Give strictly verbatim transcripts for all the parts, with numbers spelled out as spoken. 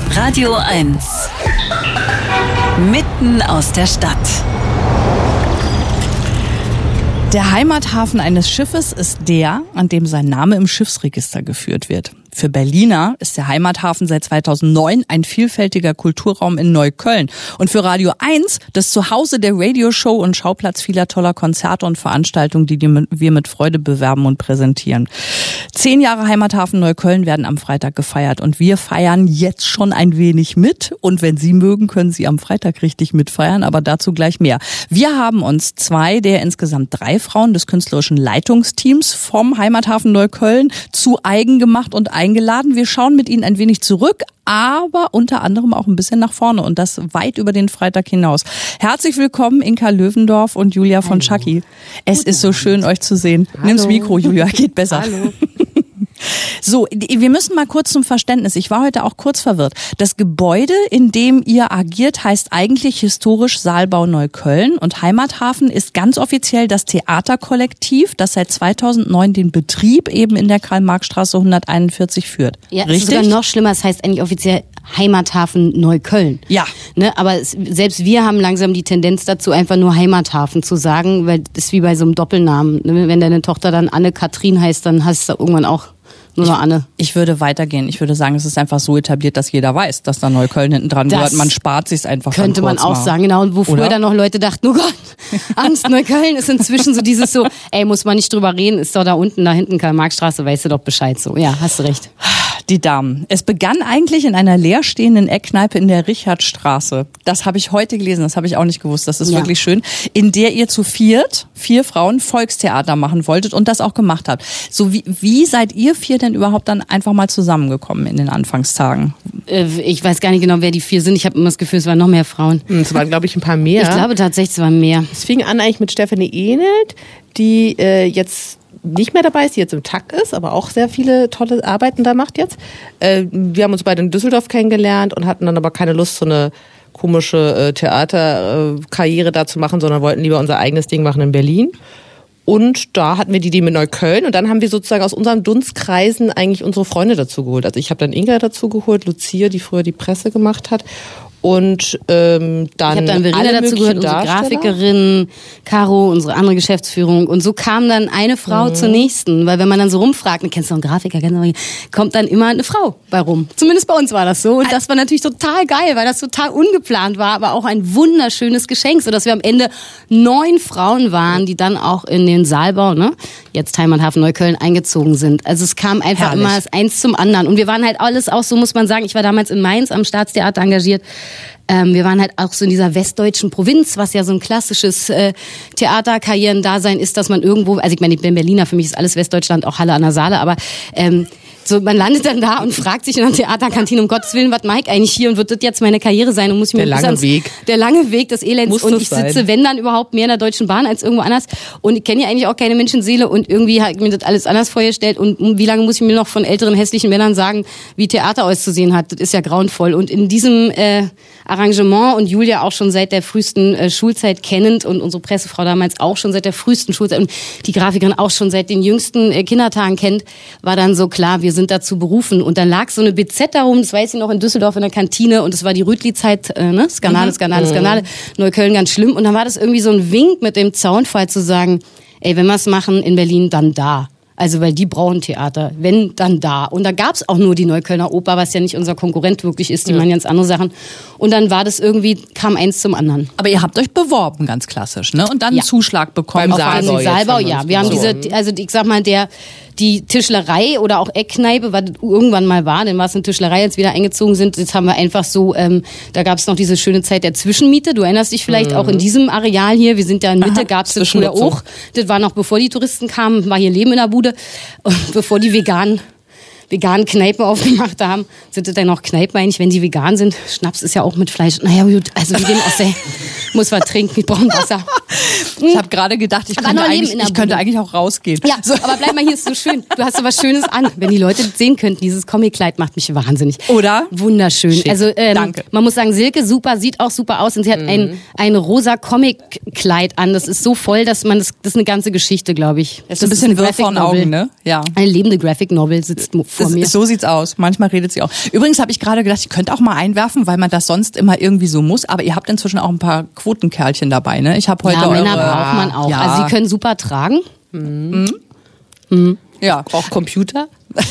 Radio eins. Mitten aus der Stadt. Der Heimathafen eines Schiffes ist der, an dem sein Name im Schiffsregister geführt wird. Für Berliner ist der Heimathafen seit zweitausendneun ein vielfältiger Kulturraum in Neukölln. Und für Radio eins das Zuhause der Radioshow und Schauplatz vieler toller Konzerte und Veranstaltungen, die wir mit Freude bewerben und präsentieren. Zehn Jahre Heimathafen Neukölln werden am Freitag gefeiert. Und wir feiern jetzt schon ein wenig mit. Und wenn Sie mögen, können Sie am Freitag richtig mitfeiern. Aber dazu gleich mehr. Wir haben uns zwei der insgesamt drei Frauen des künstlerischen Leitungsteams vom Heimathafen Neukölln zu eigen gemacht und eingeladen. Wir schauen mit Ihnen ein wenig zurück, aber unter anderem auch ein bisschen nach vorne und das weit über den Freitag hinaus. Herzlich willkommen Inka Löwendorf und Julia von Schacki. Es Guten ist so schön, euch zu sehen. Hallo. Nimm's Mikro, Julia, geht besser. Hallo. So, wir müssen mal kurz zum Verständnis. Ich war heute auch kurz verwirrt. Das Gebäude, in dem ihr agiert, heißt eigentlich historisch Saalbau Neukölln und Heimathafen ist ganz offiziell das Theaterkollektiv, das seit zweitausendneun den Betrieb eben in der Karl-Marx-Straße hunderteinundvierzig führt. Ja, richtig? Es ist sogar noch schlimmer. Es heißt eigentlich offiziell Heimathafen Neukölln. Ja. Ne, aber es, selbst wir haben langsam die Tendenz dazu, einfach nur Heimathafen zu sagen, weil das ist wie bei so einem Doppelnamen. Ne? Wenn deine Tochter dann Anne-Kathrin heißt, dann hast du irgendwann auch nur noch Anne. Ich, ich würde weitergehen. Ich würde sagen, es ist einfach so etabliert, dass jeder weiß, dass da Neukölln hinten dran gehört. Man spart sich einfach. Könnte man auch mal. sagen, genau. Und wo früher Oder? dann noch Leute dachten, oh Gott, Angst, Neukölln ist inzwischen so dieses so, ey, muss man nicht drüber reden, ist doch da unten, da hinten Karl-Marx-Straße, weißt du doch Bescheid so. Ja, hast du recht. Die Damen. Es begann eigentlich in einer leerstehenden Eckkneipe in der Richardstraße. Das habe ich heute gelesen, das habe ich auch nicht gewusst. Das ist ja. wirklich schön. In der ihr zu viert, vier Frauen, Volkstheater machen wolltet und das auch gemacht habt. So wie, wie seid ihr vier denn überhaupt dann einfach mal zusammengekommen in den Anfangstagen? Ich weiß gar nicht genau, wer die vier sind. Ich habe immer das Gefühl, es waren noch mehr Frauen. Es waren, glaube ich, ein paar mehr. Ich glaube tatsächlich, es waren mehr. Es fing an eigentlich mit Stefanie Ehnelt, die äh, jetzt nicht mehr dabei ist, die jetzt im Takt ist, aber auch sehr viele tolle Arbeiten da macht jetzt. Äh, wir haben uns beide in Düsseldorf kennengelernt und hatten dann aber keine Lust, so eine komische äh, Theaterkarriere äh, da zu machen, sondern wollten lieber unser eigenes Ding machen in Berlin. Und da hatten wir die Idee mit Neukölln und dann haben wir sozusagen aus unseren Dunstkreisen eigentlich unsere Freunde dazu geholt. Also ich habe dann Inga dazu geholt, Lucia, die früher die Presse gemacht hat. Und ähm, dann ich habe dann Verena dazu gehört, unsere Grafikerin, Caro, unsere andere Geschäftsführung. Und so kam dann eine Frau mhm. zur nächsten. Weil wenn man dann so rumfragt, kennst du noch einen Grafiker, kennst du noch einen, kommt dann immer eine Frau bei rum. Zumindest bei uns war das so. Und das war natürlich total geil, weil das total ungeplant war, aber auch ein wunderschönes Geschenk, sodass wir am Ende neun Frauen waren, die dann auch in den Saalbau, ne, jetzt Heimathafen Neukölln, eingezogen sind. Also es kam einfach Herrlich. immer das eins zum anderen. Und wir waren halt alles auch, so muss man sagen, ich war damals in Mainz am Staatstheater engagiert. Ähm, wir waren halt auch so in dieser westdeutschen Provinz, was ja so ein klassisches äh, Theaterkarrieren-Dasein ist, dass man irgendwo, also ich meine, ich bin Berliner, für mich ist alles Westdeutschland, auch Halle an der Saale, aber ähm, so, man landet dann da und fragt sich in der Theaterkantine, um Gottes Willen, was mache ich eigentlich hier und wird das jetzt meine Karriere sein? Und muss ich mir der lange ans, Weg. Der lange Weg des Elends. Muss und ich sitze, sein. wenn dann überhaupt, mehr in der Deutschen Bahn als irgendwo anders. Und ich kenne ja eigentlich auch keine Menschenseele und irgendwie habe ich mir das alles anders vorgestellt. Und wie lange muss ich mir noch von älteren hässlichen Männern sagen, wie Theater auszusehen hat? Das ist ja grauenvoll. Und in diesem äh, Arrangement und Julia auch schon seit der frühesten äh, Schulzeit kennend und unsere Pressefrau damals auch schon seit der frühesten Schulzeit und die Grafikerin auch schon seit den jüngsten äh, Kindertagen kennt, war dann so klar, wir sind dazu berufen. Und dann lag so eine B Z darum, das weiß ich noch, in Düsseldorf in der Kantine und es war die Rütli-Zeit, äh, ne? Skandale, Skandale, Skandale, Neukölln ganz schlimm. Und dann war das irgendwie so ein Wink mit dem Zaunfall zu sagen, ey, wenn wir es machen in Berlin, dann da. Also weil die brauchen Theater, wenn, dann da. Und da gab's auch nur die Neuköllner Oper, was ja nicht unser Konkurrent wirklich ist, die ja. machen ganz andere Sachen. Und dann war das irgendwie, kam eins zum anderen. Aber ihr habt euch beworben, ganz klassisch, ne? Und dann ja. einen Zuschlag bekommen. Beim Saalbau, Auf Saalbau, ja. Wir haben diese, also ich sag mal, der die Tischlerei oder auch Eckkneipe, was irgendwann mal war, denn war es eine Tischlerei, als wir da eingezogen sind, jetzt haben wir einfach so, ähm, da gab es noch diese schöne Zeit der Zwischenmiete. Du erinnerst dich vielleicht mhm. auch in diesem Areal hier, wir sind ja in Mitte, gab es das früher auch. Das war noch bevor die Touristen kamen, war hier Leben in der Bude. Und bevor die veganen veganen Kneipen aufgemacht haben, sind das dann noch Kneipen eigentlich, wenn die vegan sind? Schnaps ist ja auch mit Fleisch. Naja gut, also wir gehen aus der, muss was trinken, wir brauchen Wasser. Ich habe gerade gedacht, ich, könnte eigentlich, ich könnte eigentlich auch rausgehen. Ja, so. Aber bleib mal hier, ist so schön. Du hast so was Schönes an. Wenn die Leute das sehen könnten, dieses Comic-Kleid macht mich wahnsinnig. Oder? Wunderschön. Schick. Also ähm, Danke. Man muss sagen, Silke super, sieht auch super aus und sie hat mhm. ein, ein rosa Comic-Kleid an. Das ist so voll, dass man, das, das ist eine ganze Geschichte, glaube ich. Das ist ein bisschen wirr vor den Augen, ne? Ja. Eine lebende Graphic Novel sitzt vor vor das, mir. So sieht's aus. Manchmal redet sie auch. Übrigens habe ich gerade gedacht, ich könnte auch mal einwerfen, weil man das sonst immer irgendwie so muss. Aber ihr habt inzwischen auch ein paar Quotenkerlchen dabei, ne? Ich habe heute ja, eure, Männer braucht man auch. Ja. Also sie können super tragen. Mhm. Mhm. Ja. Auch Computer.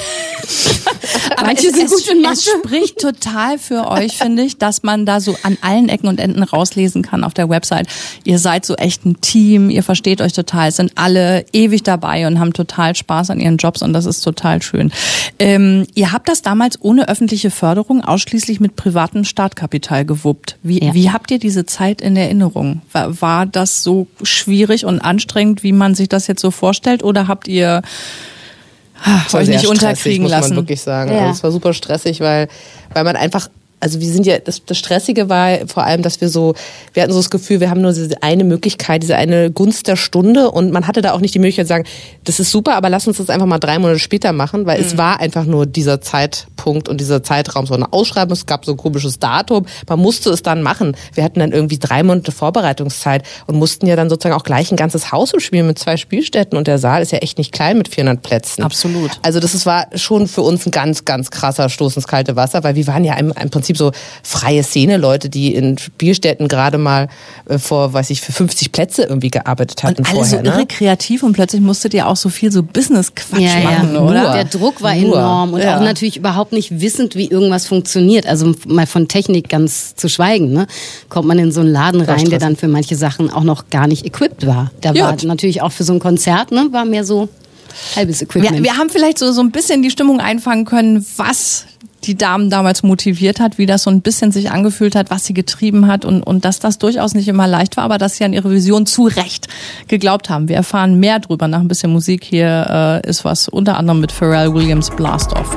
Aber Manche es, sind es, gut in Mathe. es spricht total für euch, finde ich, dass man da so an allen Ecken und Enden rauslesen kann auf der Website. Ihr seid so echt ein Team, ihr versteht euch total, sind alle ewig dabei und haben total Spaß an ihren Jobs und das ist total schön. Ähm, ihr habt das damals ohne öffentliche Förderung ausschließlich mit privatem Startkapital gewuppt. Wie, Ja. wie habt ihr diese Zeit in Erinnerung? War, war das so schwierig und anstrengend, wie man sich das jetzt so vorstellt, oder habt ihr Das war euch sehr nicht stressig, unterkriegen muss lassen? man wirklich sagen. Ja. Also es war super stressig, weil, weil man einfach, also wir sind ja, das, das Stressige war vor allem, dass wir so, wir hatten so das Gefühl, wir haben nur diese eine Möglichkeit, diese eine Gunst der Stunde, und man hatte da auch nicht die Möglichkeit zu sagen, das ist super, aber lass uns das einfach mal drei Monate später machen, weil mhm. es war einfach nur dieser Zeitpunkt und dieser Zeitraum, so eine Ausschreibung, es gab so ein komisches Datum, man musste es dann machen. Wir hatten dann irgendwie drei Monate Vorbereitungszeit und mussten ja dann sozusagen auch gleich ein ganzes Haus spielen mit zwei Spielstätten, und der Saal ist ja echt nicht klein mit vierhundert Plätzen. Absolut. Also das ist, war schon für uns ein ganz, ganz krasser Stoß ins kalte Wasser, weil wir waren ja im, im Prinzip so freie Szene-Leute, die in Spielstätten gerade mal äh, vor, weiß ich, für fünfzig Plätze irgendwie gearbeitet hatten und alle vorher. so irre Ne? kreativ, und plötzlich musstet ihr auch so viel so Business-Quatsch Ja, ja. machen, Nur. oder? Der Druck war Nur. enorm und Ja. auch natürlich überhaupt nicht wissend, wie irgendwas funktioniert. Also mal von Technik ganz zu schweigen, ne? Kommt man in so einen Laden rein, der dann für manche Sachen auch noch gar nicht equipped war. Da Ja. war natürlich auch für so ein Konzert, ne, war mehr so halbes Equipment. Wir, wir haben vielleicht so, so ein bisschen die Stimmung einfangen können, was die Damen damals motiviert hat, wie das so ein bisschen sich angefühlt hat, was sie getrieben hat, und, und dass das durchaus nicht immer leicht war, aber dass sie an ihre Vision zu Recht geglaubt haben. Wir erfahren mehr drüber nach ein bisschen Musik. Hier äh, ist was unter anderem mit Pharrell Williams, Blast Off.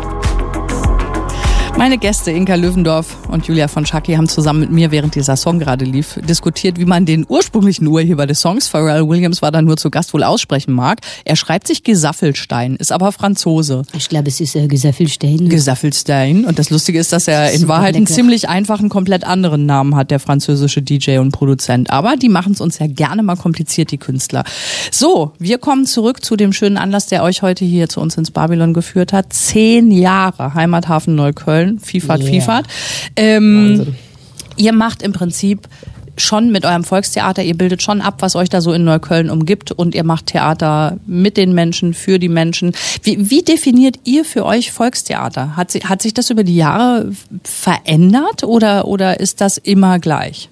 Meine Gäste Inka Löwendorf und Julia von Schacki haben zusammen mit mir, während dieser Song gerade lief, diskutiert, wie man den ursprünglichen Urheber des Songs, Pharrell Williams war da nur zu Gast, wohl aussprechen mag. Er schreibt sich Gesaffelstein, ist aber Franzose. Ich glaube, es ist äh, Gesaffelstein. Gesaffelstein. Und das Lustige ist, dass er in Super Wahrheit einen lecker. ziemlich einfachen, komplett anderen Namen hat, der französische D J und Produzent. Aber die machen es uns ja gerne mal kompliziert, die Künstler. So, wir kommen zurück zu dem schönen Anlass, der euch heute hier zu uns ins Babylon geführt hat. Zehn Jahre Heimathafen Neukölln. Vielfalt, Yeah. Vielfalt. Ähm, ihr macht im Prinzip schon mit eurem Volkstheater, ihr bildet schon ab, was euch da so in Neukölln umgibt, und ihr macht Theater mit den Menschen, für die Menschen. Wie, wie definiert ihr für euch Volkstheater? Hat, sie, hat sich das über die Jahre verändert, oder, oder ist das immer gleich?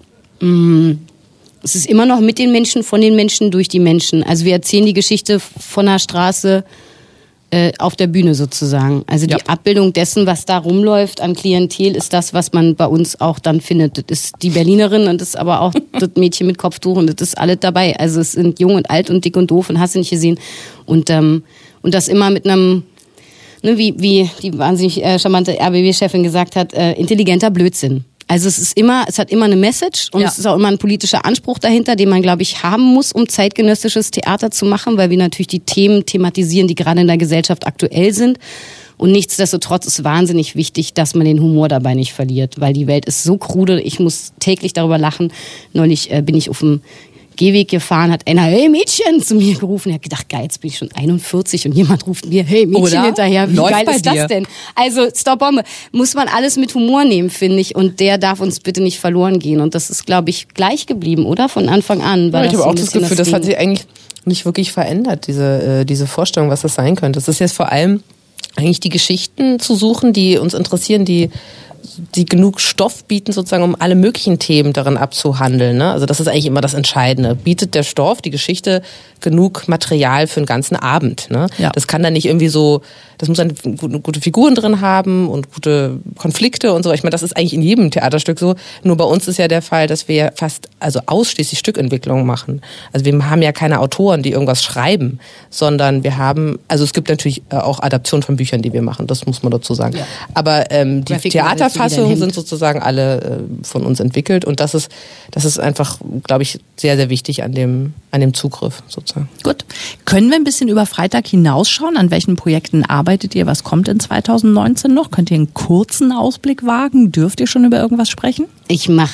Es ist immer noch mit den Menschen, von den Menschen, durch die Menschen. Also wir erzählen die Geschichte von der Straße äh, auf der Bühne sozusagen. Also die Ja. Abbildung dessen, was da rumläuft an Klientel, ist das, was man bei uns auch dann findet. Das ist die Berlinerin, und das ist aber auch das Mädchen mit Kopftuch, und das ist alles dabei. Also es sind jung und alt und dick und doof und hast du nicht gesehen. Und, ähm, und das immer mit einem, ne, wie, wie die wahnsinnig äh, charmante R B W-Chefin gesagt hat, äh, intelligenter Blödsinn. Also es ist immer, es hat immer eine Message, und Ja. es ist auch immer ein politischer Anspruch dahinter, den man, glaube ich, haben muss, um zeitgenössisches Theater zu machen, weil wir natürlich die Themen thematisieren, die gerade in der Gesellschaft aktuell sind. Und nichtsdestotrotz ist wahnsinnig wichtig, dass man den Humor dabei nicht verliert, weil die Welt ist so krude, ich muss täglich darüber lachen. Neulich äh, bin ich auf dem Gehweg gefahren, hat einer, hey Mädchen, zu mir gerufen. Er hat gedacht, geil, jetzt bin ich schon einundvierzig und jemand ruft mir, hey Mädchen, Oder? hinterher. Wie Läuft geil bei ist dir. das denn? Also, Stop-Bombe. Muss man alles mit Humor nehmen, finde ich. Und der darf uns bitte nicht verloren gehen. Und das ist, glaube ich, gleich geblieben, oder? Von Anfang an. War Ja, ich das habe so auch ein das bisschen Gefühl, das, Ding. hat sich eigentlich nicht wirklich verändert, diese, äh, diese Vorstellung, was das sein könnte. Es ist jetzt vor allem eigentlich die Geschichten zu suchen, die uns interessieren, die die genug Stoff bieten, sozusagen, um alle möglichen Themen darin abzuhandeln. Ne? Also das ist eigentlich immer das Entscheidende. Bietet der Stoff, die Geschichte, genug Material für einen ganzen Abend? Ne? Ja. Das kann dann nicht irgendwie so, das muss dann gute, gute Figuren drin haben und gute Konflikte und so. Ich meine, das ist eigentlich in jedem Theaterstück so. Nur bei uns ist ja der Fall, dass wir ja fast, also ausschließlich Stückentwicklung machen. Also wir haben ja keine Autoren, die irgendwas schreiben, sondern wir haben, also es gibt natürlich auch Adaptionen von Büchern, die wir machen. Das muss man dazu sagen. Ja. Aber ähm, die Graphic Theater Bilderfassungen sind sozusagen alle äh, von uns entwickelt und das ist, das ist einfach, glaube ich, sehr, sehr wichtig an dem, an dem Zugriff sozusagen. Gut. Können wir ein bisschen über Freitag hinausschauen? An welchen Projekten arbeitet ihr? Was kommt in zweitausendneunzehn noch? Könnt ihr einen kurzen Ausblick wagen? Dürft ihr schon über irgendwas sprechen? Ich mache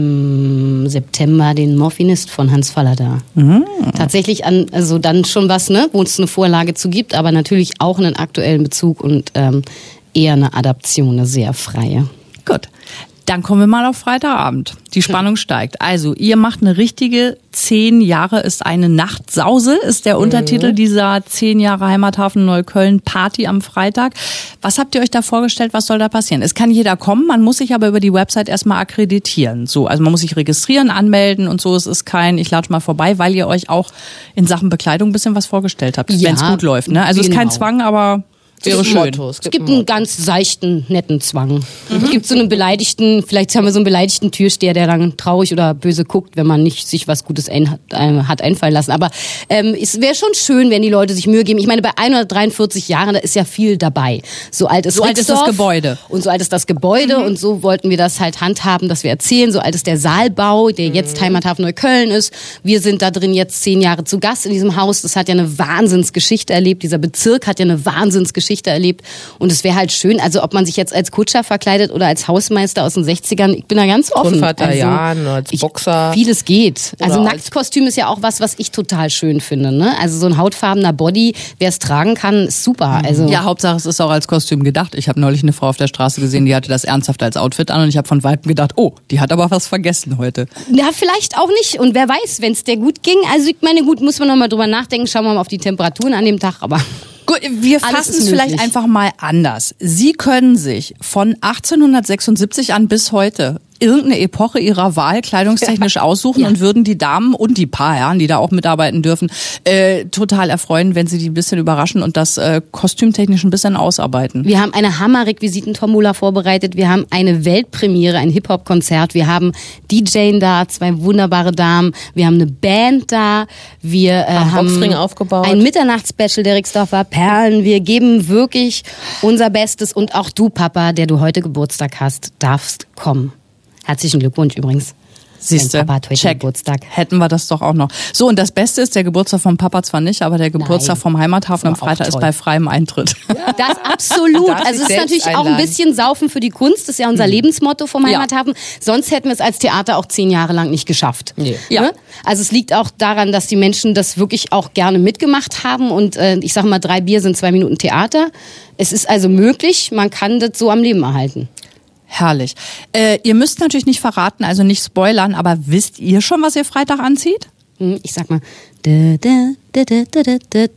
im September den Morphinist von Hans Fallada. Mhm. Tatsächlich an, also dann schon was, ne, wo es eine Vorlage zu gibt, aber natürlich auch einen aktuellen Bezug und ähm, eher eine Adaption, eine sehr freie. Gut. Dann kommen wir mal auf Freitagabend. Die Spannung steigt. Also, ihr macht eine richtige zehn Jahre ist eine Nachtsause, ist der Untertitel mhm. dieser zehn Jahre Heimathafen Neukölln Party am Freitag. Was habt ihr euch da vorgestellt? Was soll da passieren? Es kann jeder kommen, man muss sich aber über die Website erstmal akkreditieren. So, also man muss sich registrieren, anmelden und so. Es ist kein, ich lade mal vorbei, weil ihr euch auch in Sachen Bekleidung ein bisschen was vorgestellt habt, ja, wenn es gut läuft. Ne? Also, es genau. ist kein Zwang, aber wäre schön. Motto. Es gibt, es gibt einen ganz seichten, netten Zwang. Mhm. Es gibt so einen beleidigten, vielleicht haben wir so einen beleidigten Türsteher, der dann traurig oder böse guckt, wenn man nicht sich was Gutes ein, hat einfallen lassen. Aber ähm, es wäre schon schön, wenn die Leute sich Mühe geben. Ich meine, bei hundertdreiundvierzig Jahren, da ist ja viel dabei. So alt ist, so alt ist das Gebäude. Und so alt ist das Gebäude. Mhm. Und so wollten wir das halt handhaben, dass wir erzählen. So alt ist der Saalbau, der jetzt mhm. Heimathafen Neukölln ist. Wir sind da drin jetzt zehn Jahre zu Gast in diesem Haus. Das hat ja eine Wahnsinnsgeschichte erlebt. Dieser Bezirk hat ja eine Wahnsinnsgeschichte erlebt und es wäre halt schön, also ob man sich jetzt als Kutscher verkleidet oder als Hausmeister aus den sechzigern, ich bin da ganz offen. Grundvater also, Jan, als Boxer. Ich, vieles geht. Also Nacktkostüm ist ja auch was, was ich total schön finde. Ne? Also so ein hautfarbener Body, wer es tragen kann, ist super. Also ja, Hauptsache es ist auch als Kostüm gedacht. Ich habe neulich eine Frau auf der Straße gesehen, die hatte das ernsthaft als Outfit an und ich habe von Weitem gedacht, oh, die hat aber was vergessen heute. Ja, vielleicht auch nicht und wer weiß, wenn es der gut ging. Also ich meine, gut, muss man nochmal drüber nachdenken, schauen wir mal auf die Temperaturen an dem Tag, aber gut, wir fassen es vielleicht einfach mal anders. Sie können sich von achtzehnhundertsechsundsiebzig an bis heute irgendeine Epoche ihrer Wahl kleidungstechnisch ja. aussuchen ja. und würden die Damen und die paar Herren, die da auch mitarbeiten dürfen, äh, total erfreuen, wenn sie die ein bisschen überraschen und das äh, kostümtechnisch ein bisschen ausarbeiten. Wir haben eine Hammer-Requisiten-Tombola vorbereitet, wir haben eine Weltpremiere, ein Hip-Hop-Konzert, wir haben D J da, zwei wunderbare Damen, wir haben eine Band da, wir äh, haben Boxring aufgebaut. Ein Mitternachtsspecial der Rixdorfer Perlen, wir geben wirklich unser Bestes und auch du, Papa, der du heute Geburtstag hast, darfst kommen. Herzlichen Glückwunsch übrigens. Siehste, Papa hat heute check. Geburtstag. Hätten wir das doch auch noch. So, und das Beste ist, der Geburtstag vom Papa zwar nicht, aber der Geburtstag Nein. vom Heimathafen am Freitag ist bei freiem Eintritt. Ja. Das absolut. Darf also es ist natürlich einladen. auch ein bisschen Saufen für die Kunst. Das ist ja unser mhm. Lebensmotto vom Heimathafen. Ja. Sonst hätten wir es als Theater auch zehn Jahre lang nicht geschafft. Nee. Ja. Ne? Also es liegt auch daran, dass die Menschen das wirklich auch gerne mitgemacht haben. Und äh, ich sage mal, drei Bier sind zwei Minuten Theater. Es ist also möglich, man kann das so am Leben erhalten. Herrlich. Äh, ihr müsst natürlich nicht verraten, also nicht spoilern, aber wisst ihr schon, was ihr Freitag anzieht? Ich sag mal. Da, da, da, da, da, da,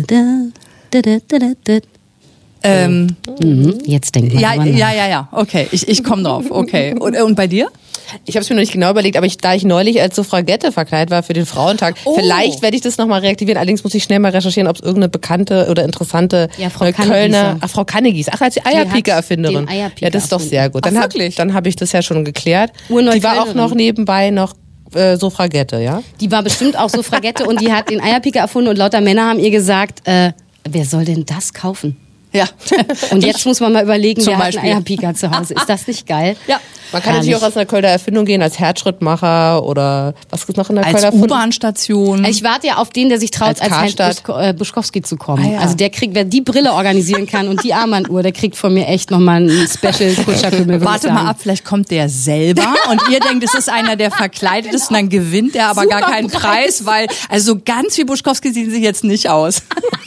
da, da, da, da. Ähm, mhm. Jetzt denkt man ja, ja, ja, ja. Okay, ich, ich komme drauf. Okay. Und, und bei dir? Ich habe es mir noch nicht genau überlegt, aber ich, da ich neulich als Suffragette verkleidet war für den Frauentag, oh. vielleicht werde ich das nochmal reaktivieren. Allerdings muss ich schnell mal recherchieren, ob es irgendeine bekannte oder interessante ja, Frau Kölner, ach, Frau Kannegies, ach, als die Eierpiker-Erfinderin. Eierpiker ja, das ist doch sehr gut. Dann ach, habe dann hab ich das ja schon geklärt. Urneu die war auch noch nebenbei noch äh, Suffragette, ja? Die war bestimmt auch Suffragette und die hat den Eierpiker erfunden und lauter Männer haben ihr gesagt, äh, wer soll denn das kaufen? Ja. Und jetzt muss man mal überlegen, Zum wer Beispiel. hat einen Eierpiker zu Hause. Ist das nicht geil? Ja. Man kann Herrlich. natürlich auch aus einer Kölner Erfindung gehen, als Herzschrittmacher oder was ist noch in der als Kölner Erfindung? U-Bahn-Station. Ich warte ja auf den, der sich traut, Als als, Heinz Karstadt. Busch, äh, Buschkowski zu kommen. Ah, ja. Also der kriegt, wer die Brille organisieren kann und die Armbanduhr, der kriegt von mir echt nochmal ein Special Kutscherkümmel. Warte mal ab, vielleicht kommt der selber und ihr denkt, es ist einer, der verkleidet ist und dann gewinnt der aber Super gar keinen Preis, weil also so ganz wie Buschkowski sehen sie jetzt nicht aus.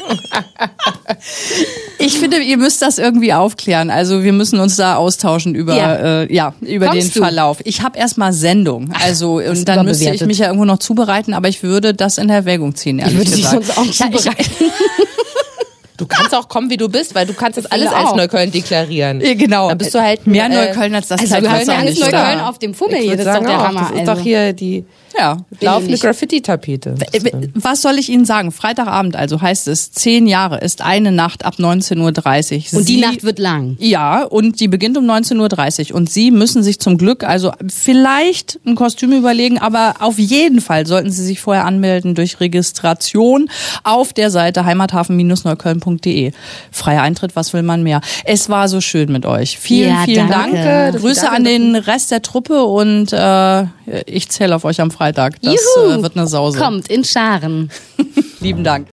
Ich finde, ihr müsst das irgendwie aufklären. Also wir müssen uns da austauschen über Ja. äh, ja über Kommst den du? Verlauf. Ich habe erstmal Sendung, also Ach, und dann müsste ich mich ja irgendwo noch zubereiten, aber ich würde das in Erwägung ziehen. Ich Ehrlich würde dich gesagt. sonst auch Ich- ich- zubereiten. Du kannst auch kommen, wie du bist, weil du kannst das alles finde als auch. Neukölln deklarieren. Ja, genau. Dann bist du halt mehr äh, Neukölln als das Also Kleid, du was hast da ja alles nicht Neukölln da. auf dem Fummel Ich hier, würde das ist doch sagen der auch, Hammer. das ist also. doch hier die Ja. Laufende Graffiti-Tapete. Was soll ich Ihnen sagen? Freitagabend also heißt es, zehn Jahre ist eine Nacht ab neunzehn Uhr dreißig. Und die Sie, Nacht wird lang. Ja, und die beginnt um neunzehn Uhr dreißig. Und Sie müssen sich zum Glück also vielleicht ein Kostüm überlegen, aber auf jeden Fall sollten Sie sich vorher anmelden durch Registration auf der Seite heimathafen Neukölln punkt de. Freier Eintritt, was will man mehr? Es war so schön mit euch. Vielen, Ja, vielen danke. Dank. Grüße an den Rest der Truppe und äh, ich zähle auf euch am Freitag. Das äh, wird eine Sause. Kommt in Scharen. Lieben Dank.